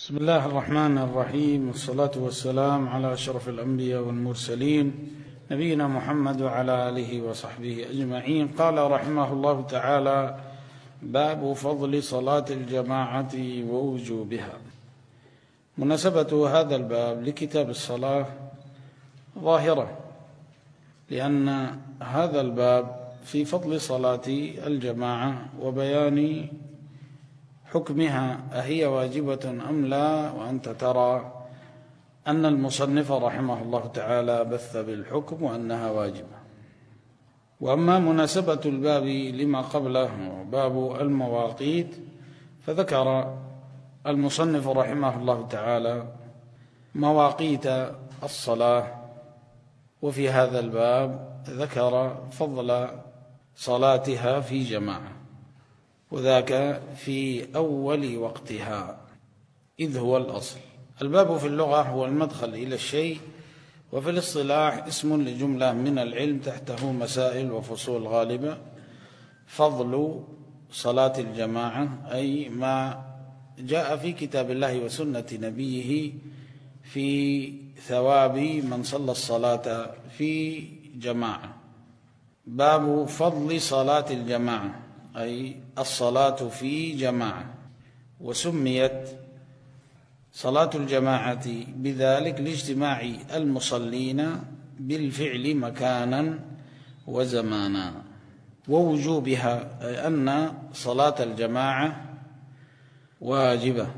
بسم الله الرحمن الرحيم، والصلاة والسلام على أشرف الأنبياء والمرسلين نبينا محمد وعلى آله وصحبه أجمعين. قال رحمه الله تعالى: باب فضل صلاة الجماعة ووجوبها. مناسبة هذا الباب لكتاب الصلاة ظاهرة، لأن هذا الباب في فضل صلاة الجماعة وبيان حكمها، أهي واجبة أم لا؟ وأنت ترى أن المصنف رحمه الله تعالى بث بالحكم وأنها واجبة. وأما مناسبة الباب لما قبله باب المواقيت، فذكر المصنف رحمه الله تعالى مواقيت الصلاة، وفي هذا الباب ذكر فضل صلاتها في جماعة، وذاك في أول وقتها إذ هو الأصل. الباب في اللغة هو المدخل إلى الشيء، وفي الاصطلاح اسم لجملة من العلم تحته مسائل وفصول غالبة. فضل صلاة الجماعة أي ما جاء في كتاب الله وسنة نبيه في ثواب من صلى الصلاة في جماعة. باب فضل صلاة الجماعة أي الصلاة في جماعة، وسميت صلاة الجماعة بذلك لاجتماع المصلين بالفعل مكانا وزمانا. ووجوبها أي أن صلاة الجماعة واجبة.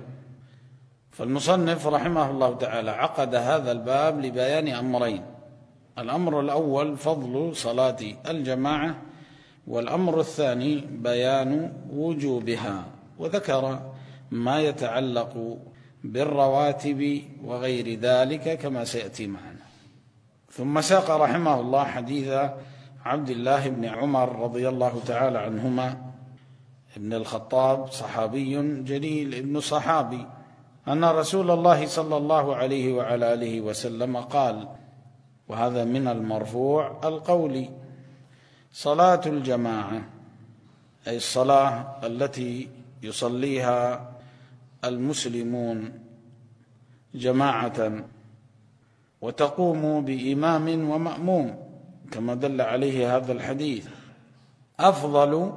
فالمصنف رحمه الله تعالى عقد هذا الباب لبيان أمرين: الأمر الأول فضل صلاة الجماعة، والأمر الثاني بيان وجوبها، وذكر ما يتعلق بالرواتب وغير ذلك كما سيأتي معنا. ثم ساق رحمه الله حديث عبد الله بن عمر رضي الله تعالى عنهما ابن الخطاب، صحابي جليل ابن صحابي، أن رسول الله صلى الله عليه وعلى آله وسلم قال، وهذا من المرفوع القولي: صلاة الجماعة أي الصلاة التي يصليها المسلمون جماعة وتقوم بإمام ومأموم كما دل عليه هذا الحديث، أفضل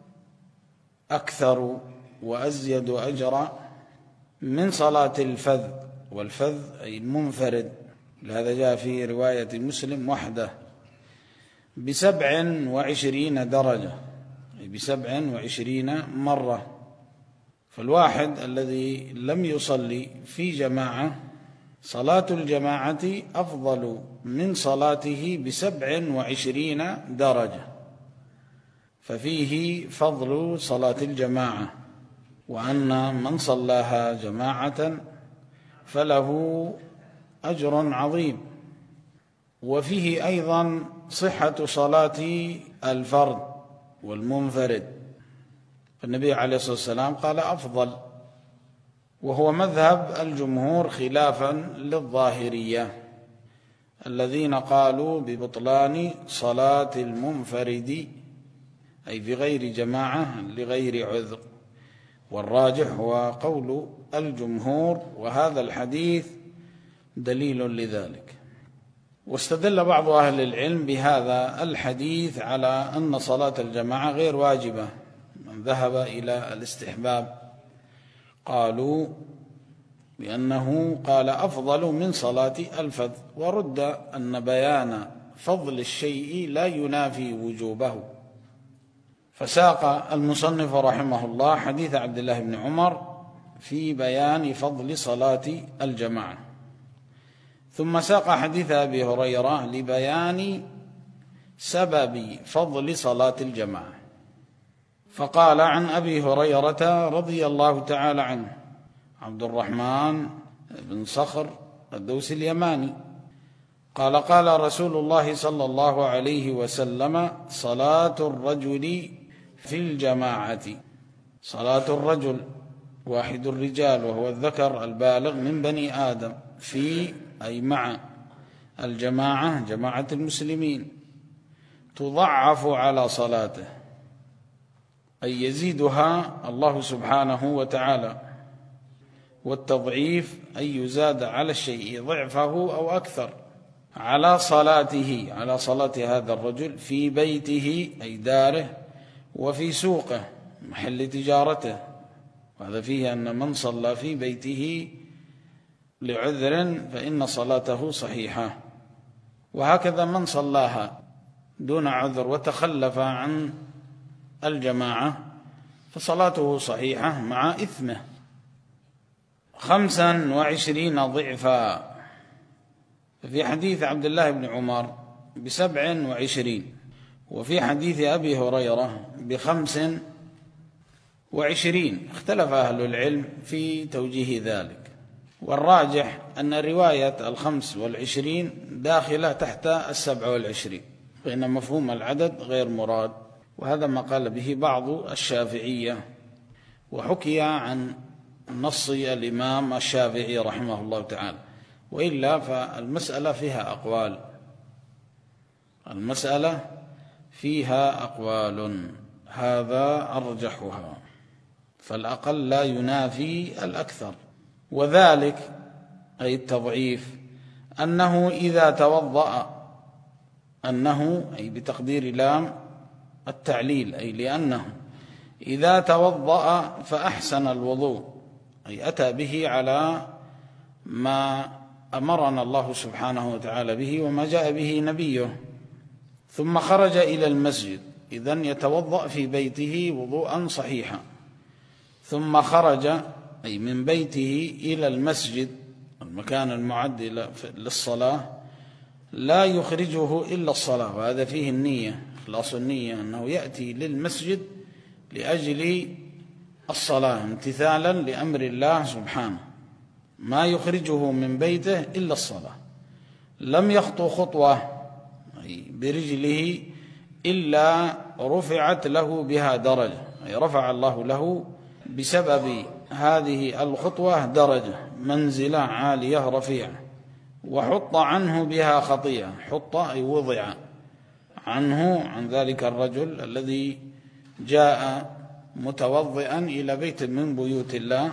أكثر وأزيد أجرا من صلاة الفذ. والفذ أي المنفرد، لهذا جاء في رواية مسلم وحده، ب27 درجة، أي ب27 مرة. فالواحد الذي لم يصلي في جماعة صلاة الجماعة أفضل من صلاته ب27 درجة، ففيه فضل صلاة الجماعة، وأن من صلاها جماعة فله أجر عظيم. وفيه أيضا صحة صلاة الفرد والمنفرد، فالنبي عليه الصلاة والسلام قال أفضل، وهو مذهب الجمهور خلافا للظاهرية الذين قالوا ببطلان صلاة المنفرد أي في غير جماعة لغير عذر. والراجح هو قول الجمهور، وهذا الحديث دليل لذلك. واستدل بعض أهل العلم بهذا الحديث على أن صلاة الجماعة غير واجبة، من ذهب إلى الاستحباب قالوا بأنه قال أفضل من صلاة الفذ، ورد أن بيان فضل الشيء لا ينافي وجوبه. فساق المصنف رحمه الله حديث عبد الله بن عمر في بيان فضل صلاة الجماعة، ثم ساق حديث أبي هريرة لبيان سبب فضل صلاة الجماعة. فقال عن أبي هريرة رضي الله تعالى عنه، عبد الرحمن بن صخر الدوسي اليماني، قال: قال رسول الله صلى الله عليه وسلم: صلاة الرجل في الجماعة، صلاة الرجل واحد الرجال وهو الذكر البالغ من بني آدم، في أي مع الجماعة جماعة المسلمين، تضعف على صلاته أي يزيدها الله سبحانه وتعالى، والتضعيف أن يزاد على الشيء ضعفه أو أكثر على صلاته، على صلاة هذا الرجل في بيته أي داره، وفي سوقه محل تجارته. وهذا فيه أن من صلى في بيته لعذر فإن صلاته صحيحة، وهكذا من صلاها دون عذر وتخلف عن الجماعة فصلاته صحيحة مع إثمه. 25 ضعفا، في حديث عبد الله بن عمر ب27، وفي حديث أبي هريرة ب25. اختلف أهل العلم في توجيه ذلك، والراجح أن رواية 25 داخلة تحت 27، فإن مفهوم العدد غير مراد، وهذا ما قال به بعض الشافعية، وحكي عن نص الإمام الشافعي رحمه الله تعالى. وإلا فالمسألة فيها أقوال، المسألة فيها أقوال، هذا أرجحها، فالأقل لا ينافي الأكثر. وذلك أي التضعيف أنه إذا توضأ، أنه أي بتقدير لام التعليل، أي لأنه إذا توضأ فأحسن الوضوء، أي أتى به على ما أمرنا الله سبحانه وتعالى به وما جاء به نبيه، ثم خرج إلى المسجد، إذن يتوضأ في بيته وضوءا صحيحا، ثم خرج أي من بيته إلى المسجد المكان المعد للصلاة، لا يخرجه إلا الصلاة، وهذا فيه النية، إخلاص النية، أنه يأتي للمسجد لأجل الصلاة امتثالا لأمر الله سبحانه، ما يخرجه من بيته إلا الصلاة. لم يخطو خطوة أي برجله إلا رفعت له بها درجة، أي رفع الله له بسبب هذه الخطوة درجة، منزلة عالية رفيعة، وحط عنه بها خطيئة، حط أي وضع عنه عن ذلك الرجل الذي جاء متوضئا إلى بيت من بيوت الله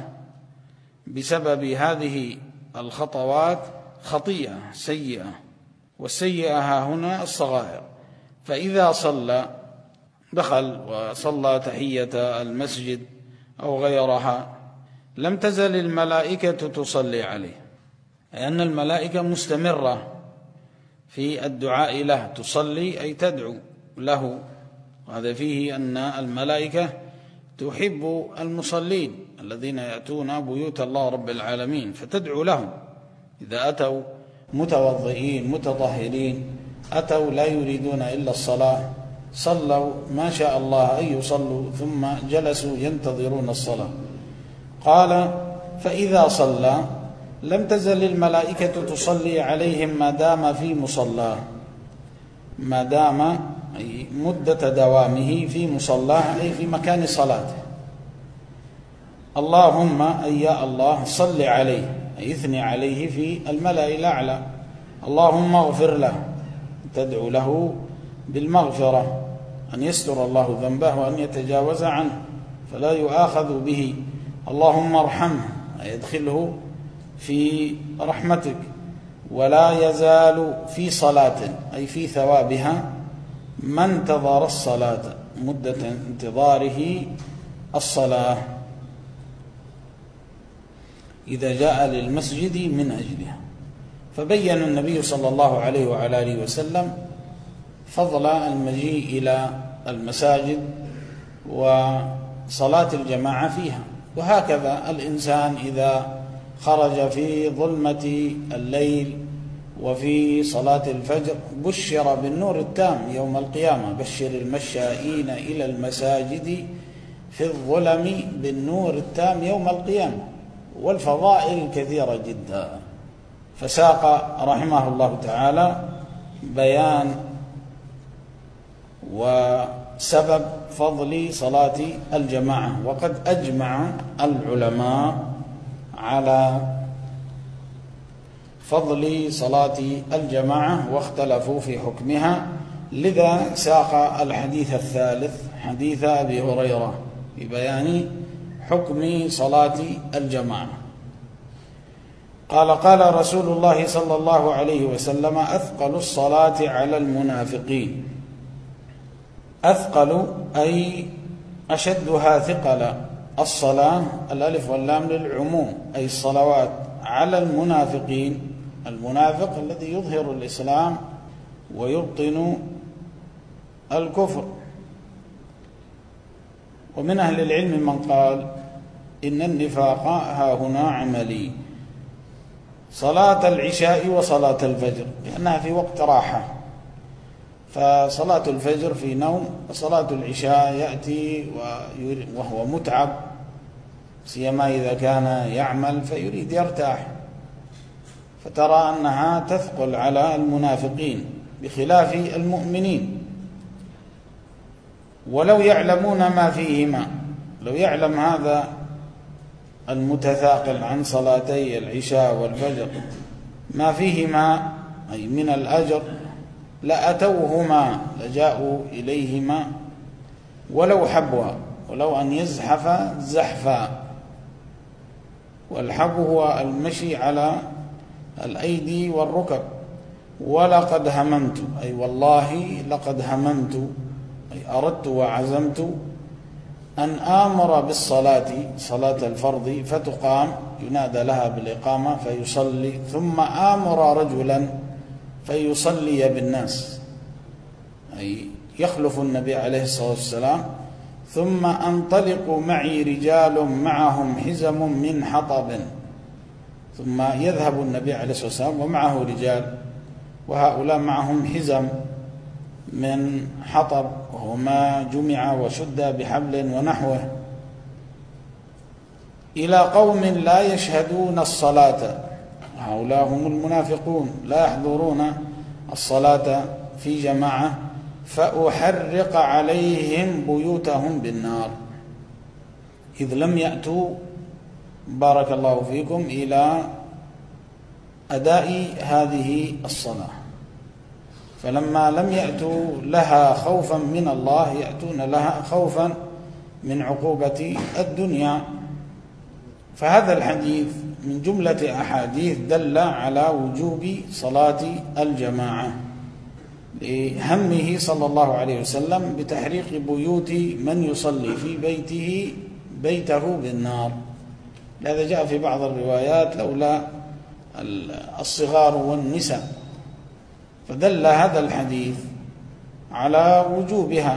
بسبب هذه الخطوات خطيئة سيئة، والسيئة هنا الصغائر. فإذا صلى، دخل وصلى تحية المسجد أو غيرها، لم تزل الملائكة تصلي عليه، لأن الملائكة مستمرة في الدعاء له، تصلي أي تدعو له، وهذا فيه أن الملائكة تحب المصلين الذين يأتون بيوت الله رب العالمين، فتدعو لهم. إذا أتوا متوضئين متطهرين، أتوا لا يريدون إلا الصلاة، صلوا ما شاء الله أن يصلوا، ثم جلسوا ينتظرون الصلاة. قال: فإذا صلى لم تزل الملائكة تصلي عليهم ما دام في مصلاه، ما دام أي مدة دوامه في مصلاه، أي في مكان صلاته. اللهم أي يا الله صل عليه، أي اثني عليه في الملأ الأعلى. اللهم اغفر له، تدعو له بالمغفرة، أن يستر الله ذنبه وأن يتجاوز عنه فلا يؤاخذ به. اللهم ارحمه، أي ادخله في رحمتك. ولا يزال في صلاة، أي في ثوابها، ما انتظر الصلاة، مدة انتظاره الصلاة، إذا جاء للمسجد من أجلها. فبين النبي صلى الله عليه وعلى آله وسلم فضل المجيء إلى المساجد وصلاة الجماعة فيها. وهكذا الإنسان إذا خرج في ظلمة الليل وفي صلاة الفجر بشر بالنور التام يوم القيامة: بشر المشائين إلى المساجد في الظلم بالنور التام يوم القيامة. والفضائل كثيرة جدا. فساق رحمه الله تعالى بيان وسبب فضل صلاة الجماعة، وقد أجمع العلماء على فضل صلاة الجماعة واختلفوا في حكمها، لذا ساق الحديث الثالث، حديث أبي هريرة، ببيان حكم صلاة الجماعة. قال قال رسول الله صلى الله عليه وسلم: أثقل الصلاة على المنافقين. أثقل أي أشدها ثقلا. الصلاة الألف واللام للعموم، أي الصلوات على المنافقين. المنافق الذي يظهر الإسلام ويبطن الكفر. ومن أهل العلم من قال إن النفاق ها هنا عملي، صلاة العشاء وصلاة الفجر، لأنها في وقت راحة، فصلاة الفجر في نوم، وصلاة العشاء يأتي وهو متعب، سيما إذا كان يعمل فيريد يرتاح، فترى أنها تثقل على المنافقين بخلاف المؤمنين. ولو يعلمون ما فيهما، لو يعلم هذا المتثاقل عن صلاتي العشاء والفجر ما فيهما أي من الأجر لأتوهما، لجاءوا إليهما ولو حبوا، ولو أن يزحف زحفا. والحب هو المشي على الأيدي والركب. ولقد هممت أي والله لقد هممت أي أردت وعزمت أن آمر بالصلاة، صلاة الفرض، فتقام، ينادى لها بالإقامة فيصلي، ثم آمر رجلا فيصلي بالناس، أي يخلف النبي عليه الصلاة والسلام، ثم أنطلق معي رجال معهم حزم من حطب، ثم يذهب النبي عليه الصلاة والسلام ومعه رجال، وهؤلاء معهم حزم من حطب، وهو ما جمع وشد بحبل ونحوه، إلى قوم لا يشهدون الصلاة. هؤلاء هم المنافقون، لا يحضرون الصلاة في جماعة، فأحرق عليهم بيوتهم بالنار، إذ لم يأتوا بارك الله فيكم إلى أداء هذه الصلاة. فلما لم يأتوا لها خوفا من الله، يأتون لها خوفا من عقوبة الدنيا. فهذا الحديث من جملة أحاديث دل على وجوب صلاة الجماعة، لهمه صلى الله عليه وسلم بتحريق بيوت من يصلي في بيته بالنار. لهذا جاء في بعض الروايات لولا الصغار والنساء، فدل هذا الحديث على وجوبها.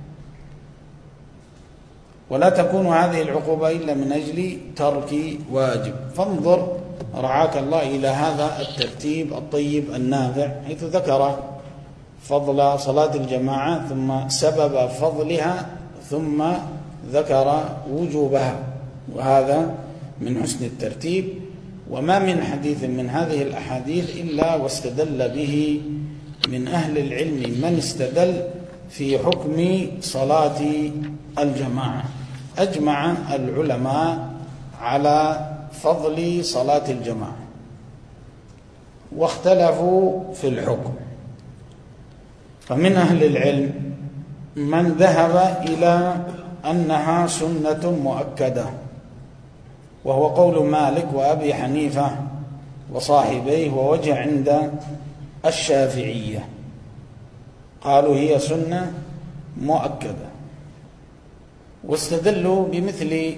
ولا تكون هذه العقوبة إلا من أجل ترك واجب. فانظر رعاك الله إلى هذا الترتيب الطيب النافع، حيث ذكر فضل صلاة الجماعة، ثم سبب فضلها، ثم ذكر وجوبها، وهذا من حسن الترتيب. وما من حديث من هذه الأحاديث إلا واستدل به من أهل العلم من استدل في حكم صلاة الجماعة. أجمع العلماء على فضل صلاة الجماعة، واختلفوا في الحكم. فمن أهل العلم من ذهب إلى أنها سنة مؤكدة، وهو قول مالك وأبي حنيفة وصاحبيه، ووجه عند الشافعية، قالوا هي سنة مؤكدة، واستدلوا بمثل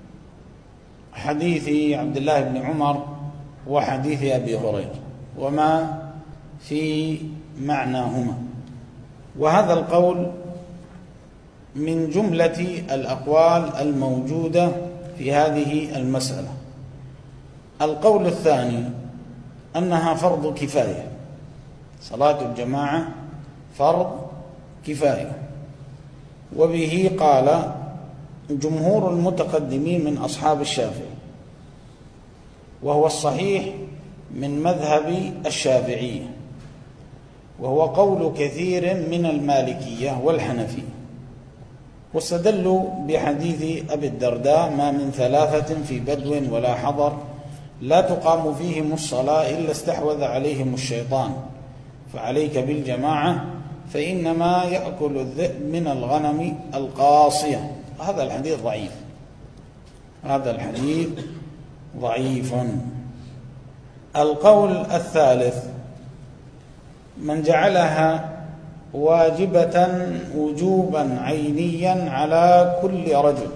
حديث عبد الله بن عمر وحديث أبي هريرة وما في معناهما. وهذا القول من جملة الأقوال الموجودة في هذه المسألة. القول الثاني أنها فرض كفاية، صلاة الجماعة فرض كفاية، وبه قال جمهور المتقدمين من أصحاب الشافعي، وهو الصحيح من مذهب الشافعية، وهو قول كثير من المالكية والحنفية. واستدلوا بحديث أبي الدرداء: ما من ثلاثة في بدو ولا حضر لا تقام فيهم الصلاة إلا استحوذ عليهم الشيطان، فعليك بالجماعة فإنما يأكل الذئب من الغنم القاصية. هذا الحديث ضعيف، هذا الحديث ضعيف. القول الثالث: من جعلها واجبة وجوبا عينيا على كل رجل،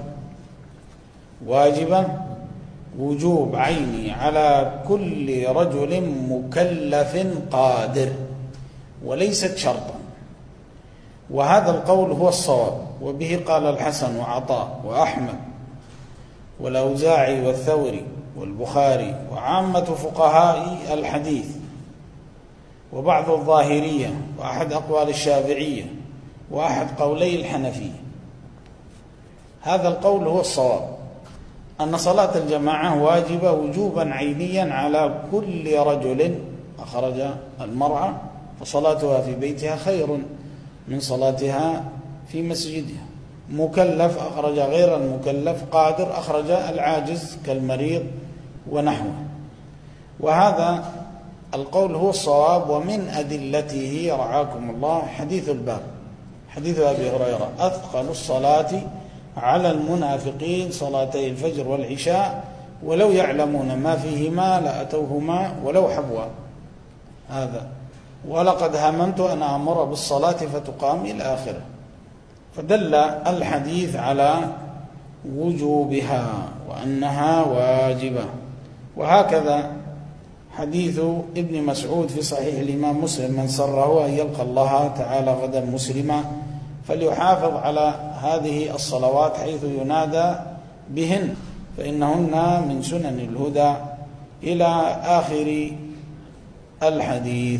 واجبة وجوب عيني على كل رجل مكلف قادر وليست شرطا، وهذا القول هو الصواب، وبه قال الحسن وعطاء وأحمد والأوزاعي والثوري والبخاري وعامة فقهاء الحديث وبعض الظاهرية وأحد أقوال الشافعية وأحد قولي الحنفية. هذا القول هو الصواب، أن صلاة الجماعة واجبة وجوبا عينيا على كل رجل أخرج المرأة، فصلاتها في بيتها خير من صلاتها في مسجدها. مكلف أخرج غير المكلف، قادر أخرج العاجز كالمريض ونحوه. وهذا القول هو الصواب. ومن أدلته رعاكم الله حديث الباب، حديث أبي هريرة: أثقل الصلاة على المنافقين صلاتي الفجر والعشاء ولو يعلمون ما فيهما لأتوهما ولو حبوا. هذا ولقد هممت أن أمر بالصلاة فتقام إلى آخره. فدل الحديث على وجوبها وأنها واجبة. وهكذا حديث ابن مسعود في صحيح الإمام مسلم: من سره أن يلقى الله تعالى غدا مسلما فليحافظ على هذه الصلوات حيث ينادى بهن فإنهن من سنن الهدى، إلى آخر الحديث.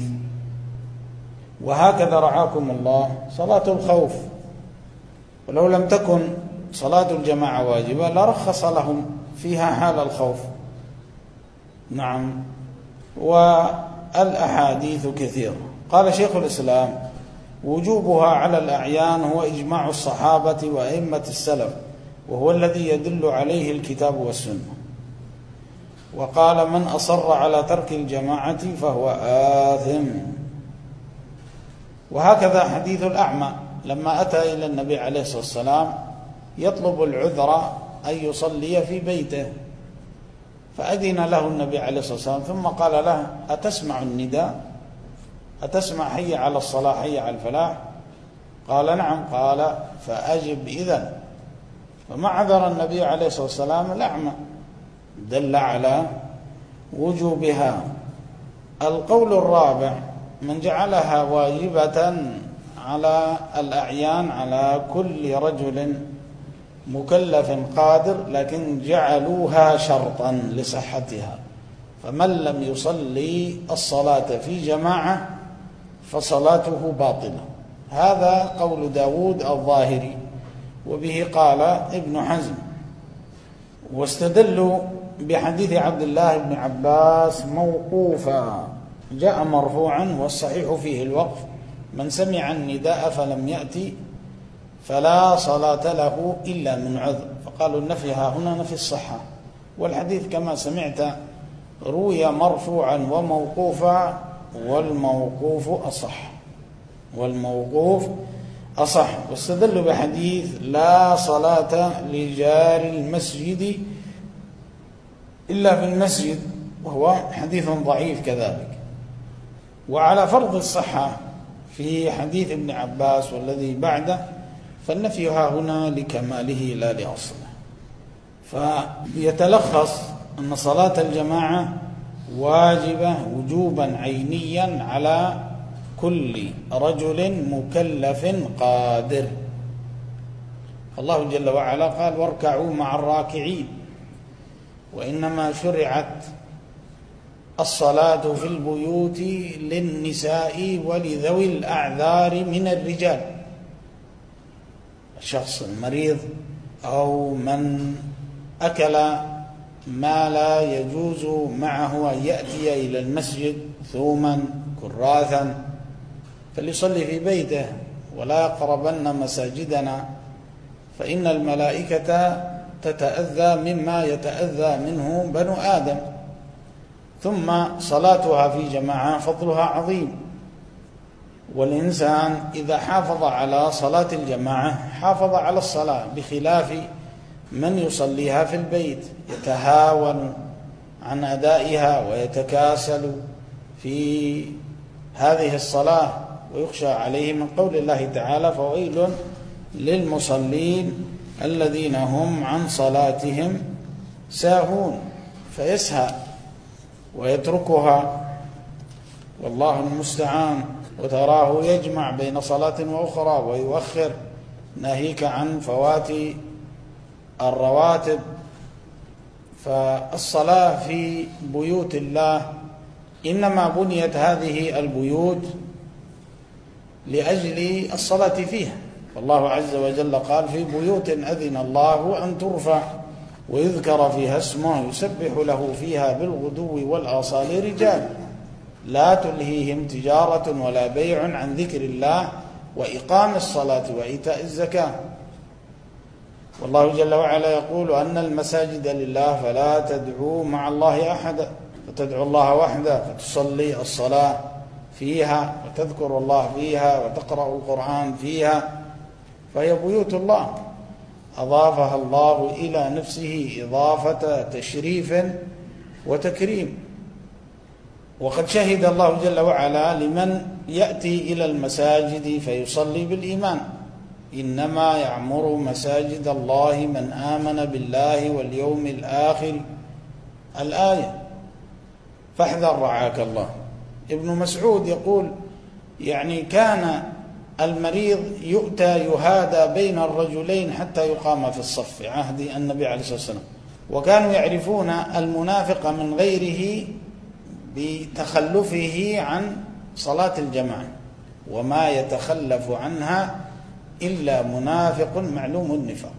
وهكذا رعاكم الله صلاة الخوف، ولو لم تكن صلاة الجماعة واجبة لرخص لهم فيها حال الخوف. نعم، والأحاديث كثيرة. قال شيخ الإسلام: وجوبها على الأعيان هو إجماع الصحابة وأئمة السلف، وهو الذي يدل عليه الكتاب والسنة. وقال: من أصر على ترك الجماعة فهو آثم. وهكذا حديث الأعمى لما أتى إلى النبي عليه الصلاة والسلام يطلب العذر أن يصلي في بيته، فأذن له النبي عليه الصلاة والسلام، ثم قال له: أتسمع النداء؟ أتسمع حي على الصلاة حي على الفلاح؟ قال: نعم. قال: فأجب إذن. فما عذر النبي عليه الصلاة والسلام الأعمى، دل على وجوبها. القول الرابع: من جعلها واجبة على الأعيان على كل رجل مكلف قادر، لكن جعلوها شرطا لصحتها، فمن لم يصلي الصلاة في جماعة فصلاته باطلة. هذا قول داود الظاهري، وبه قال ابن حزم. واستدلوا بحديث عبد الله بن عباس موقوفا، جاء مرفوعا والصحيح فيه الوقف: من سمع النداء فلم يأتي فلا صلاة له إلا من عذر. فقالوا النفي ها هنا نفي الصحة، والحديث كما سمعت روي مرفوعا وموقوفا، والموقوف أصح. واستدلوا بحديث لا صلاة لجار المسجد إلا في المسجد، وهو حديث ضعيف كذلك. وعلى فرض الصحة في حديث ابن عباس والذي بعده، فالنفي ها هنا لكماله لا لأصله. فيتلخص أن صلاة الجماعة واجبة وجوبا عينيا على كل رجل مكلف قادر. الله جل وعلا قال: واركعوا مع الراكعين. وإنما شرعت الصلاة في البيوت للنساء ولذوي الأعذار من الرجال، الشخص المريض أو من أكل ما لا يجوز معه أن يأتي إلى المسجد ثوما كراثا فليصلي في بيته ولا يقربن مساجدنا، فإن الملائكة تتأذى مما يتأذى منه بنو آدم. ثم صلاتها في جماعة فضلها عظيم، والإنسان إذا حافظ على صلاة الجماعة حافظ على الصلاة، بخلاف من يصليها في البيت يتهاون عن أدائها ويتكاسل في هذه الصلاة ويخشى عليه من قول الله تعالى: فويل للمصلين الذين هم عن صلاتهم ساهون، فيسهى ويتركها والله المستعان، وتراه يجمع بين صلاة وأخرى ويؤخر، ناهيك عن فوات الرواتب. فالصلاة في بيوت الله إنما بنيت هذه البيوت لأجل الصلاة فيها، والله عز وجل قال: في بيوت أذن الله أن ترفع ويذكر فيها اسمه يسبح له فيها بالغدو والآصال رجال لا تلهيهم تجارة ولا بيع عن ذكر الله وإقام الصلاة وإيتاء الزكاة. والله جل وعلا يقول: أن المساجد لله فلا تدعوا مع الله أحدا، فتدعو الله وحده، فتصلي الصلاة فيها وتذكر الله فيها وتقرأ القرآن فيها، فهي بيوت الله أضافها الله إلى نفسه إضافة تشريف وتكريم. وقد شهد الله جل وعلا لمن يأتي إلى المساجد فيصلي بالإيمان: إنما يعمر مساجد الله من آمن بالله واليوم الآخر، الآية. فاحذر رعاك الله. ابن مسعود يقول: يعني كان المريض يؤتى يهادى بين الرجلين حتى يقام في الصف، عهد النبي عليه الصلاة والسلام، وكانوا يعرفون المنافق من غيره بتخلفه عن صلاة الجماعة، وما يتخلف عنها إلا منافق معلوم النفاق.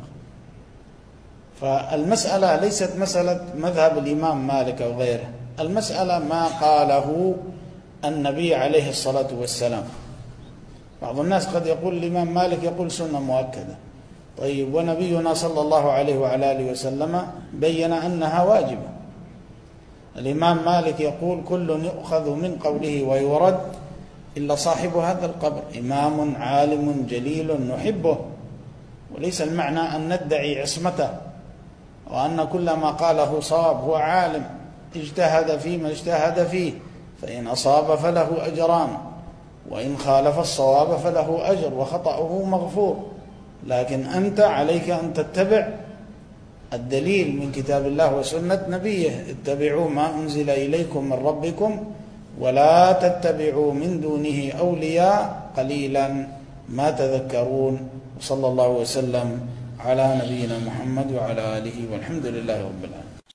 فالمسألة ليست مسألة مذهب الإمام مالك أو غيره، المسألة ما قاله النبي عليه الصلاة والسلام. بعض الناس قد يقول الإمام مالك يقول سنة مؤكدة، طيب ونبينا صلى الله عليه وعلى آله وسلم بين أنها واجبة. الإمام مالك يقول: كل يؤخذ من قوله ويرد إلا صاحب هذا القبر، إمام عالم جليل نحبه، وليس المعنى أن ندعي عصمته وأن كل ما قاله صواب. هو عالم اجتهد فيما اجتهد فيه، فإن أصاب فله أجران، وإن خالف الصواب فله أجر وخطأه مغفور. لكن أنت عليك أن تتبع الدليل من كتاب الله وسنة نبيه: اتبعوا ما أنزل إليكم من ربكم ولا تتبعوا من دونه أولياء قليلا ما تذكرون. وصلى الله وسلم على نبينا محمد وعلى آله، والحمد لله رب العالمين.